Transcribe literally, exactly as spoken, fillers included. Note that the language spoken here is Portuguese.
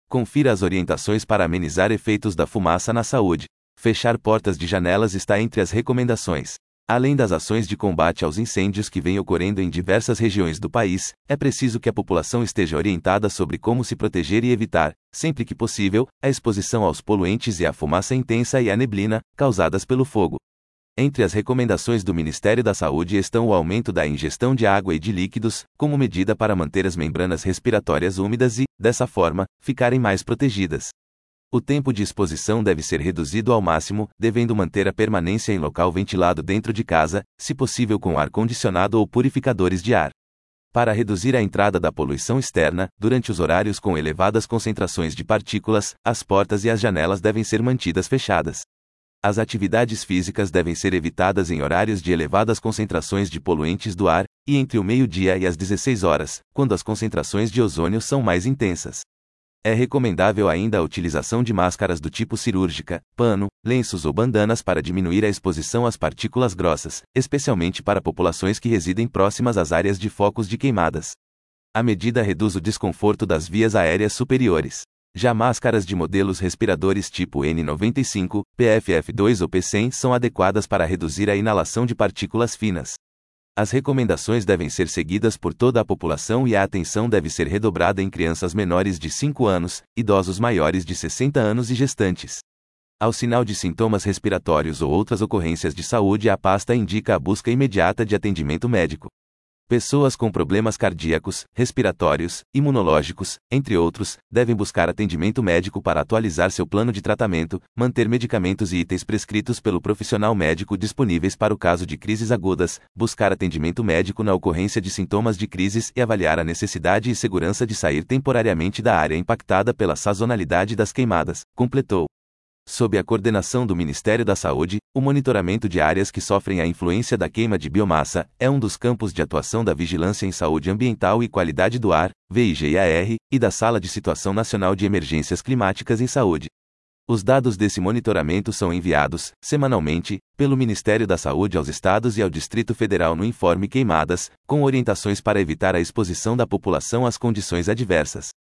Confira as orientações para amenizar efeitos da fumaça na saúde. Fechar portas de janelas está entre as recomendações. Além das ações de combate aos incêndios que vêm ocorrendo em diversas regiões do país, é preciso que a população esteja orientada sobre como se proteger e evitar, sempre que possível, a exposição aos poluentes e à fumaça intensa e à neblina, causadas pelo fogo. Entre as recomendações do Ministério da Saúde estão o aumento da ingestão de água e de líquidos, como medida para manter as membranas respiratórias úmidas e, dessa forma, ficarem mais protegidas. O tempo de exposição deve ser reduzido ao máximo, devendo manter a permanência em local ventilado dentro de casa, se possível com ar-condicionado ou purificadores de ar. Para reduzir a entrada da poluição externa, durante os horários com elevadas concentrações de partículas, as portas e as janelas devem ser mantidas fechadas. As atividades físicas devem ser evitadas em horários de elevadas concentrações de poluentes do ar, e entre o meio-dia e as dezesseis horas, quando as concentrações de ozônio são mais intensas. É recomendável ainda a utilização de máscaras do tipo cirúrgica, pano, lenços ou bandanas para diminuir a exposição às partículas grossas, especialmente para populações que residem próximas às áreas de focos de queimadas. A medida reduz o desconforto das vias aéreas superiores. Já máscaras de modelos respiradores tipo N noventa e cinco, P F F dois ou P cem são adequadas para reduzir a inalação de partículas finas. As recomendações devem ser seguidas por toda a população e a atenção deve ser redobrada em crianças menores de cinco anos, idosos maiores de sessenta anos e gestantes. Ao sinal de sintomas respiratórios ou outras ocorrências de saúde, a pasta indica a busca imediata de atendimento médico. Pessoas com problemas cardíacos, respiratórios, imunológicos, entre outros, devem buscar atendimento médico para atualizar seu plano de tratamento, manter medicamentos e itens prescritos pelo profissional médico disponíveis para o caso de crises agudas, buscar atendimento médico na ocorrência de sintomas de crises e avaliar a necessidade e segurança de sair temporariamente da área impactada pela sazonalidade das queimadas, completou. Sob a coordenação do Ministério da Saúde, o monitoramento de áreas que sofrem a influência da queima de biomassa é um dos campos de atuação da Vigilância em Saúde Ambiental e Qualidade do Ar, V I G A R, e da Sala de Situação Nacional de Emergências Climáticas em Saúde. Os dados desse monitoramento são enviados, semanalmente, pelo Ministério da Saúde aos estados e ao Distrito Federal no Informe Queimadas, com orientações para evitar a exposição da população às condições adversas.